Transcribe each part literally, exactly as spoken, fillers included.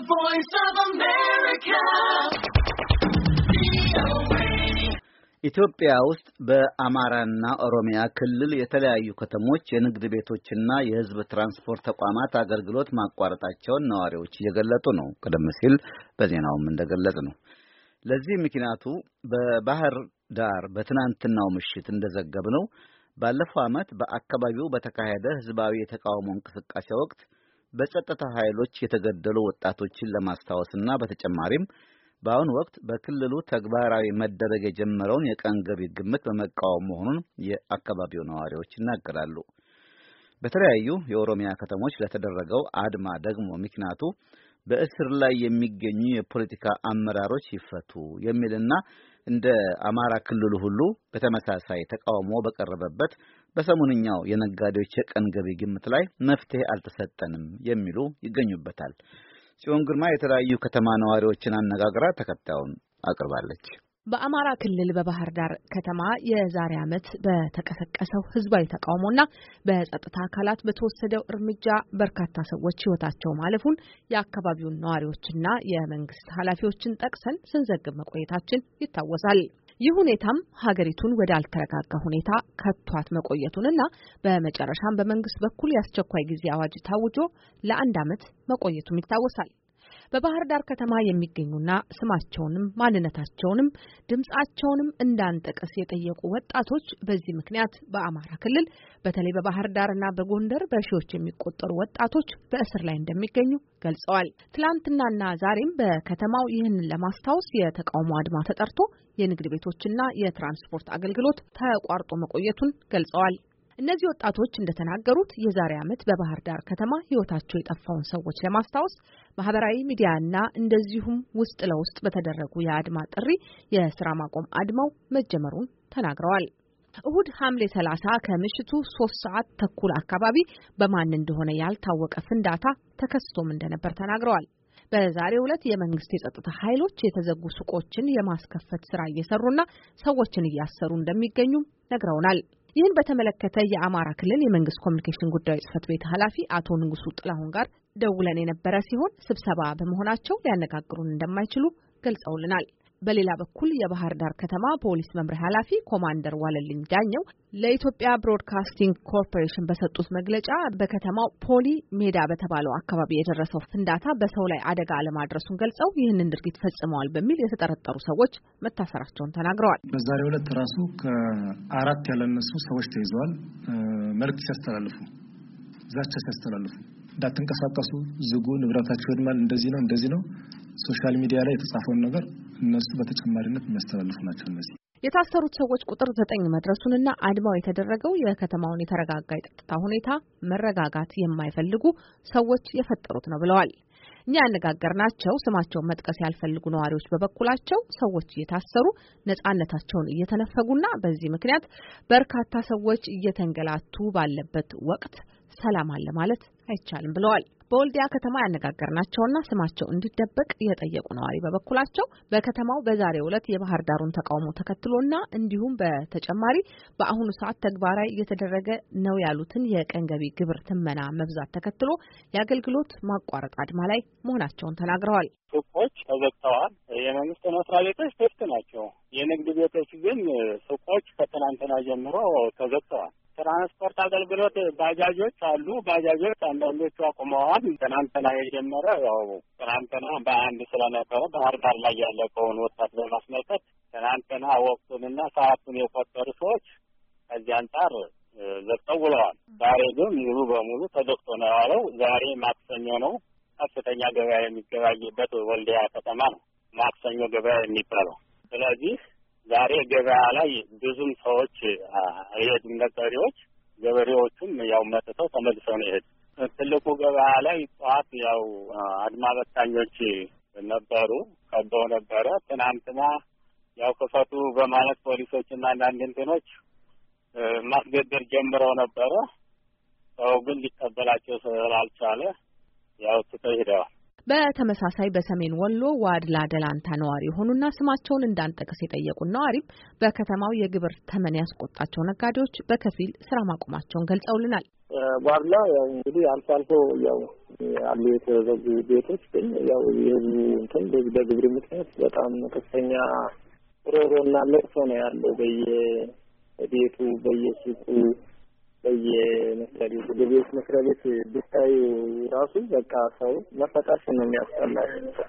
voice of America. ኢትዮጵያ ውስጥ በአማራና ኦሮሚያ ክልል የተለያዩ ከተሞች የንግድ ቤቶችና የሕዝብ ትራንስፖርት ተቋማት አገልግሎት ማቋረጣቸውን ነዋሪዎች እየገለጡ ነው። ቀደም ሲል በዜናውም እንደገለጽ ነው። ለዚህ ምክንያቱ በባህር ዳር በትናንትናው ምሽት እንደዘገብነው ባለፈው ዓመት በአካባቢው በተካሄደ ሕዝባዊ የተቃውሞ እንቅስቃሴ ወቅት በጸጥታ ኃይሎች የተገደሉ ወጣቶችን ለማስታወስና በተጨማሪም በአሁኑ ወቅት በክልሉ ተግባራዊ መደረግ የጀመረውን የቀን ገቢ ግምት በመቃወም መሆኑን የአካባቢው ነዋሪዎች ይናገራሉ። በተለያዩ የኦሮሚያ ከተሞች ለተደረገው አድማ ደግሞ ምክንያቱ በእስር ላይ የሚገኙ የፖለቲካ አመራሮች ይፈቱ የሚልና እንደ አማራ ክልሉ ሁሉ በተመሳሳይ ተቃውሞ በቀረበበት በሰሞንኛው የነጋዴዎች የቀን ገቢ ግምት ላይ መፍትሄ አልተሰጠንም የሚሉ ይገኙበታል። ጽዮን ግርማ የተለያዩ ከተማ ነዋሪዎችን አነጋግራ ተከታዩን አቅርባለች። በአማራ ክልል በባህር ዳር ከተማ የዛሬ ዓመት በተቀሰቀሰው ህዝባዊ ተቃውሞና በጸጥታ አካላት በተወሰደው እርምጃ በርካታ ሰዎች ህይወታቸው ማለፉን የአካባቢውን ነዋሪዎችና የመንግስት ኃላፊዎችን ጠቅሰን ስንዘግብ መቆየታችን ይታወሳል። ይህ ሁኔታም ሀገሪቱን ወደ አልተረጋጋ ሁኔታ ከቷት መቆየቱንና በመጨረሻም በመንግስት በኩል የአስቸኳይ ጊዜ አዋጅ ታውጆ ለአንድ ዓመት መቆየቱም ይታወሳል። በባህር ዳር ከተማ የሚገኙና ስማቸውንም ማንነታቸውንም ድምጻቸውንም እንዳንጠቅስ የጠየቁ ወጣቶች በዚህ ምክንያት በአማራ ክልል በተለይ በባህር ዳርና በጎንደር በሺዎች የሚቆጠሩ ወጣቶች በእስር ላይ እንደሚገኙ ገልጸዋል። ትላንትናና ዛሬም በከተማው ይህንን ለማስታወስ የተቃውሞ አድማ ተጠርቶ የንግድ ቤቶችና የትራንስፖርት አገልግሎት ተቋርጦ መቆየቱን ገልጸዋል። እነዚህ ወጣቶች እንደተናገሩት የዛሬ ዓመት በባህር ዳር ከተማ ህይወታቸው የጠፋውን ሰዎች ለማስታወስ ማህበራዊ ሚዲያና እንደዚሁም ውስጥ ለውስጥ በተደረጉ የአድማ ጥሪ የስራ ማቆም አድማው መጀመሩን ተናግረዋል። እሁድ ሐምሌ ሰላሳ ከምሽቱ ሶስት ሰዓት ተኩል አካባቢ በማን እንደሆነ ያልታወቀ ፍንዳታ ተከስቶም እንደነበር ተናግረዋል። በዛሬው ዕለት የመንግስት የጸጥታ ኃይሎች የተዘጉ ሱቆችን የማስከፈት ስራ እየሰሩና ሰዎችን እያሰሩ እንደሚገኙ ነግረውናል። ይህን በተመለከተ የአማራ ክልል የመንግስት ኮሚኒኬሽን ጉዳዮች ጽሕፈት ቤት ኃላፊ አቶ ንጉሱ ጥላሁን ጋር ደውለን የነበረ ሲሆን ስብሰባ በመሆናቸው ሊያነጋግሩን እንደማይችሉ ገልጸውልናል። በሌላ በኩል የባህር ዳር ከተማ ፖሊስ መምሪያ ኃላፊ ኮማንደር ዋለልኝ ዳኘው ለኢትዮጵያ ብሮድካስቲንግ ኮርፖሬሽን በሰጡት መግለጫ በከተማው ፖሊ ሜዳ በተባለው አካባቢ የደረሰው ፍንዳታ በሰው ላይ አደጋ አለማድረሱን ገልጸው ይህንን ድርጊት ፈጽመዋል በሚል የተጠረጠሩ ሰዎች መታሰራቸውን ተናግረዋል። በዛሬው ዕለት ራሱ ከአራት ያለነሱ ሰዎች ተይዘዋል። መልእክት ሲያስተላልፉ ዛቻ ሲያስተላልፉ እንዳትንቀሳቀሱ፣ ዝጉ፣ ንብረታችሁ ይወድማል፣ እንደዚህ ነው እንደዚህ ነው ሶሻል ሚዲያ ላይ የተጻፈውን ነገር እነሱ በተጨማሪነት የሚያስተላልፉ ናቸው። እነዚህ የታሰሩት ሰዎች ቁጥር ዘጠኝ መድረሱንና አድማው የተደረገው የከተማውን የተረጋጋ የጸጥታ ሁኔታ መረጋጋት የማይፈልጉ ሰዎች የፈጠሩት ነው ብለዋል። እኛ ያነጋገርናቸው ስማቸውን መጥቀስ ያልፈልጉ ነዋሪዎች በበኩላቸው ሰዎች እየታሰሩ ነጻነታቸውን እየተነፈጉና በዚህ ምክንያት በርካታ ሰዎች እየተንገላቱ ባለበት ወቅት ሰላም አለ ማለት አይቻልም ብለዋል። በወልዲያ ከተማ ያነጋገርናቸውና ስማቸው እንዲደበቅ የጠየቁ ነዋሪ በበኩላቸው በከተማው በዛሬው ዕለት የባህር ዳሩን ተቃውሞ ተከትሎና እንዲሁም በተጨማሪ በአሁኑ ሰዓት ተግባራዊ እየተደረገ ነው ያሉትን የቀን ገቢ ግብር ትመና መብዛት ተከትሎ የአገልግሎት ማቋረጥ አድማ ላይ መሆናቸውን ተናግረዋል። ሱቆች ተዘግተዋል። የመንግስት መስሪያ ቤቶች ክፍት ናቸው። የንግድ ቤቶች ግን ሱቆች ከትናንትና ጀምሮ ተዘግተዋል። ትራንስፖርት አገልግሎት ባጃጆች አሉ። ባጃጆች አንዳንዶቹ አቁመዋል። ትናንትና የጀመረ ያው ትናንትና በአንድ ስለነበረ ባህር ዳር ላይ ያለቀውን ወጣት በማስመልከት ትናንትና ወቅቱንና ሰዓቱን የቆጠሩ ሰዎች ከዚህ አንጻር ዘግተው ውለዋል። ዛሬ ግን ሙሉ በሙሉ ተዘግቶ ነው ያለው። ዛሬ ማክሰኞ ነው። ከፍተኛ ገበያ የሚገባይበት ወልዲያ ከተማ ነው ማክሰኞ ገበያ የሚባለው። ስለዚህ ዛሬ ገበያ ላይ ብዙም ሰዎች የሄዱም ነጋዴዎች ገበሬዎቹም ያው መጥተው ተመልሰው ነው የሄዱ። ትልቁ ገበያ ላይ ጠዋት ያው አድማ በታኞች ነበሩ፣ ከበው ነበረ። ትናንትና ያው ክፈቱ በማለት ፖሊሶችና አንዳንድ እንትኖች ማስገደድ ጀምረው ነበረ። ሰው ግን ሊቀበላቸው ስላልቻለ ያው ትተው ሄደዋል። በተመሳሳይ በሰሜን ወሎ ዋድላ ደላንታ ነዋሪ የሆኑና ስማቸውን እንዳንጠቅስ የጠየቁን ነዋሪም በከተማው የግብር ተመን ያስቆጣቸው ነጋዴዎች በከፊል ስራ ማቆማቸውን ገልጸውልናል። ዋድላ ያው እንግዲህ አልፎ አልፎ ያው አሉ የተዘጉ ቤቶች ግን ያው የህዝቡ እንትን በግብር ምክንያት በጣም ከፍተኛ ሮሮና ለቅሶ ነው ያለው በየቤቱ በየሱቁ በየመስሪያ ቤቱ በቤት መስሪያ ቤት ብታይ ራሱ በቃ ሰው መፈጠርሽ ነው የሚያስጠላው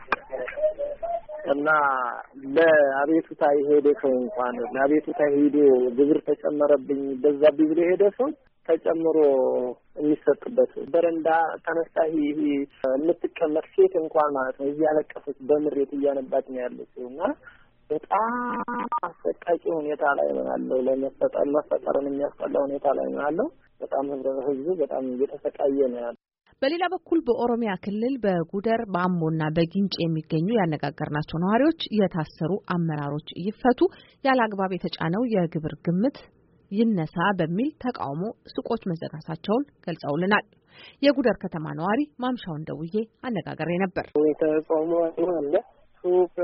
እና ለአቤቱታ የሄደ ሰው እንኳን ለአቤቱታ ሄዶ ግብር ተጨመረብኝ በዛብኝ ብሎ ሄደ ሰው ተጨምሮ የሚሰጥበት በረንዳ ተነስታ ይሄ የምትቀመጥ ሴት እንኳን ማለት ነው እያለቀሰች በምሬት እያነባች ነው ያለችው እና በጣም አሰቃቂ ሁኔታ ላይ ነው ያለው ለመፈጠር መፈጠርን የሚያስጠላ ሁኔታ ላይ ነው ያለው በጣም ህዝቡ በጣም እየተሰቃየ ነው ያለው። በሌላ በኩል በኦሮሚያ ክልል በጉደር በአምቦና በጊንጪ የሚገኙ ያነጋገርናቸው ነዋሪዎች የታሰሩ አመራሮች ይፈቱ ያለአግባብ የተጫነው የግብር ግምት ይነሳ በሚል ተቃውሞ ሱቆች መዘጋታቸውን ገልጸውልናል። የጉደር ከተማ ነዋሪ ማምሻውን ደውዬ አነጋግሬ ነበር። ተቃውሞ አለ ሱቅ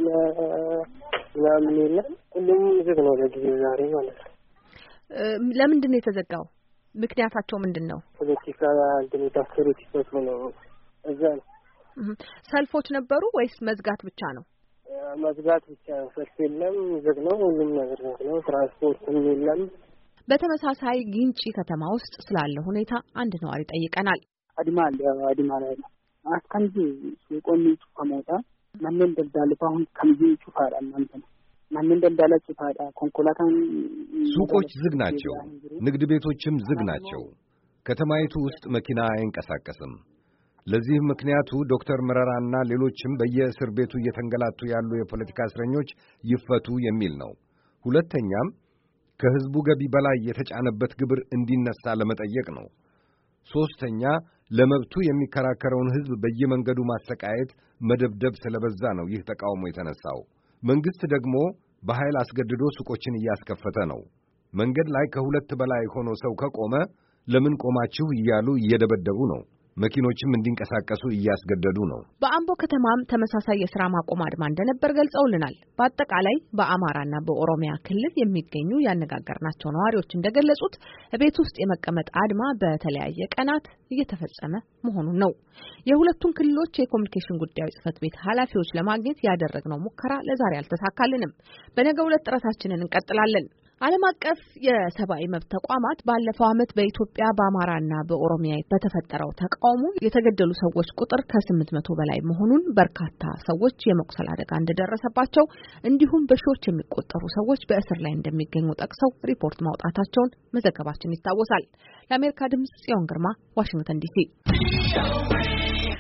ለምን ሁሉም ዝግ ነው ለጊዜው ዛሬ ማለት ነው። ለምንድን ነው የተዘጋው? ምክንያታቸው ምንድነው? ፖለቲካ እንደሚታሰሩት ይፈቱ ነው። እዛ ነው። ሰልፎች ነበሩ ወይስ መዝጋት ብቻ ነው? መዝጋት ብቻ ነው። ሰልፍ የለም፣ ዝግ ነው። ሁሉም ነገር ዝግ ነው። ትራንስፖርትም የለም። በተመሳሳይ ጊንጪ ከተማ ውስጥ ስላለ ሁኔታ አንድ ነዋሪ ጠይቀናል። አድማ አለ አድማ ላይ አስከንጂ ሱቆኒ ጩፋሞታ ማንን ደልዳልፋ አሁን ከልዩ ጩፋዳ እናንተ ማንን ደልዳላ ጩፋዳ ኮንኮላታን ሱቆች ዝግ ናቸው። ንግድ ቤቶችም ዝግ ናቸው። ከተማይቱ ውስጥ መኪና አይንቀሳቀስም። ለዚህ ምክንያቱ ዶክተር መረራና ሌሎችም በየእስር ቤቱ እየተንገላቱ ያሉ የፖለቲካ እስረኞች ይፈቱ የሚል ነው። ሁለተኛም ከህዝቡ ገቢ በላይ የተጫነበት ግብር እንዲነሳ ለመጠየቅ ነው። ሶስተኛ ለመብቱ የሚከራከረውን ህዝብ በየመንገዱ ማሰቃየት፣ መደብደብ ስለበዛ ነው ይህ ተቃውሞ የተነሳው። መንግስት ደግሞ በኃይል አስገድዶ ሱቆችን እያስከፈተ ነው። መንገድ ላይ ከሁለት በላይ ሆኖ ሰው ከቆመ ለምን ቆማችሁ እያሉ እየደበደቡ ነው። መኪኖችም እንዲንቀሳቀሱ እያስገደዱ ነው። በአምቦ ከተማም ተመሳሳይ የሥራ ማቆም አድማ እንደነበር ገልጸውልናል። በአጠቃላይ በአማራና በኦሮሚያ ክልል የሚገኙ ያነጋገርናቸው ነዋሪዎች እንደገለጹት ቤት ውስጥ የመቀመጥ አድማ በተለያየ ቀናት እየተፈጸመ መሆኑን ነው። የሁለቱን ክልሎች የኮሙኒኬሽን ጉዳዮች ጽሕፈት ቤት ኃላፊዎች ለማግኘት ያደረግነው ሙከራ ለዛሬ አልተሳካልንም። በነገው ዕለት ጥረታችንን እንቀጥላለን። ዓለም አቀፍ የሰብአዊ መብት ተቋማት ባለፈው ዓመት በኢትዮጵያ በአማራና በኦሮሚያ በተፈጠረው ተቃውሞ የተገደሉ ሰዎች ቁጥር ከስምንት መቶ በላይ መሆኑን፣ በርካታ ሰዎች የመቁሰል አደጋ እንደደረሰባቸው እንዲሁም በሺዎች የሚቆጠሩ ሰዎች በእስር ላይ እንደሚገኙ ጠቅሰው ሪፖርት ማውጣታቸውን መዘገባችን ይታወሳል። ለአሜሪካ ድምጽ ጽዮን ግርማ ዋሽንግተን ዲሲ